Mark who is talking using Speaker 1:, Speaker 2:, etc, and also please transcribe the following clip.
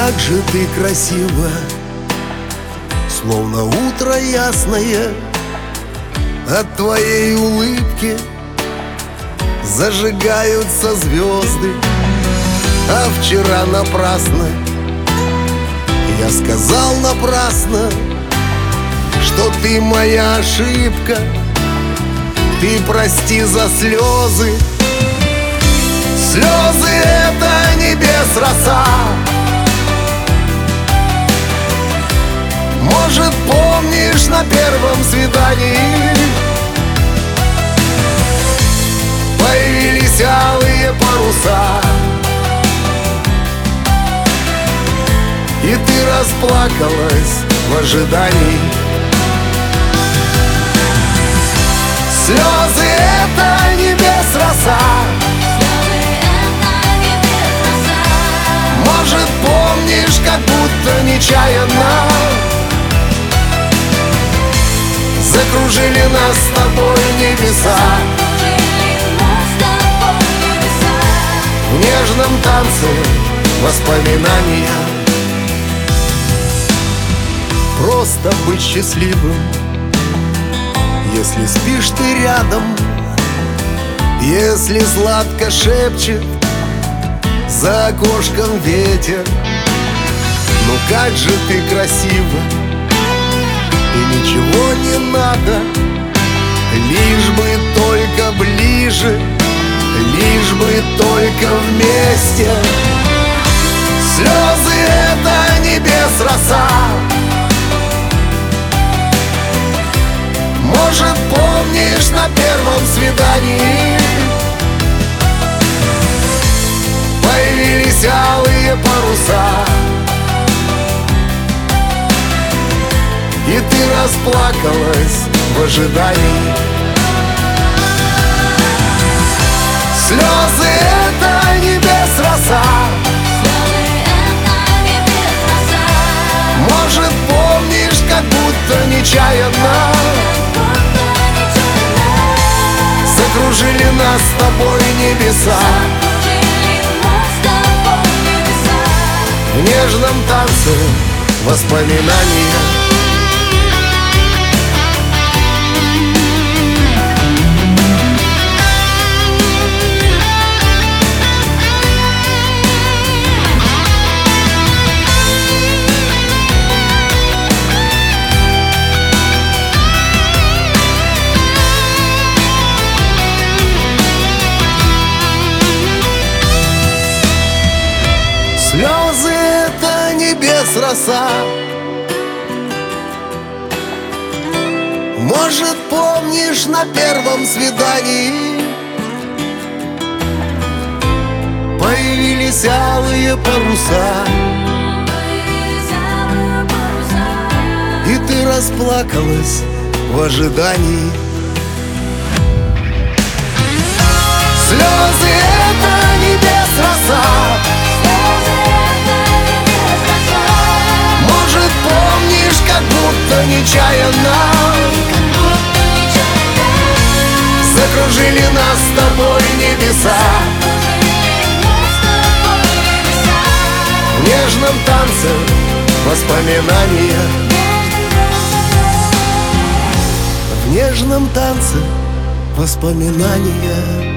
Speaker 1: как же ты красива, словно утро ясное. От твоей улыбки зажигаются звезды. А вчера напрасно я сказал напрасно, что ты моя ошибка. Ты прости за слезы. Слезы — это небес роса. Может, помнишь, на первом свидании появились алые паруса, и ты расплакалась в ожидании. Слезы — это небес роса. Может, помнишь, как будто нечаянно закружили нас с тобой небеса в нежном танце воспоминания. Просто быть счастливым, если спишь ты рядом, если сладко шепчет за окошком ветер. Ну как же ты красива, и ничего не надо, лишь бы только ближе, лишь бы только вместе. Слезы — это небес роса. Может, помнишь, на первом свидании появились алые паруса, и ты расплакалась в ожидании. Слезы — это небес роса. Может, помнишь, как будто нечаянно закружили нас с тобой небеса в нежном танце воспоминания. Слезы — это небес роса. Может, помнишь, на первом свидании появились алые паруса, и ты расплакалась в ожидании. Слезы — это небес роса. Может, помнишь, как будто нечаянно закружили нас с тобой небеса в нежном танце воспоминания. В нежном танце воспоминания.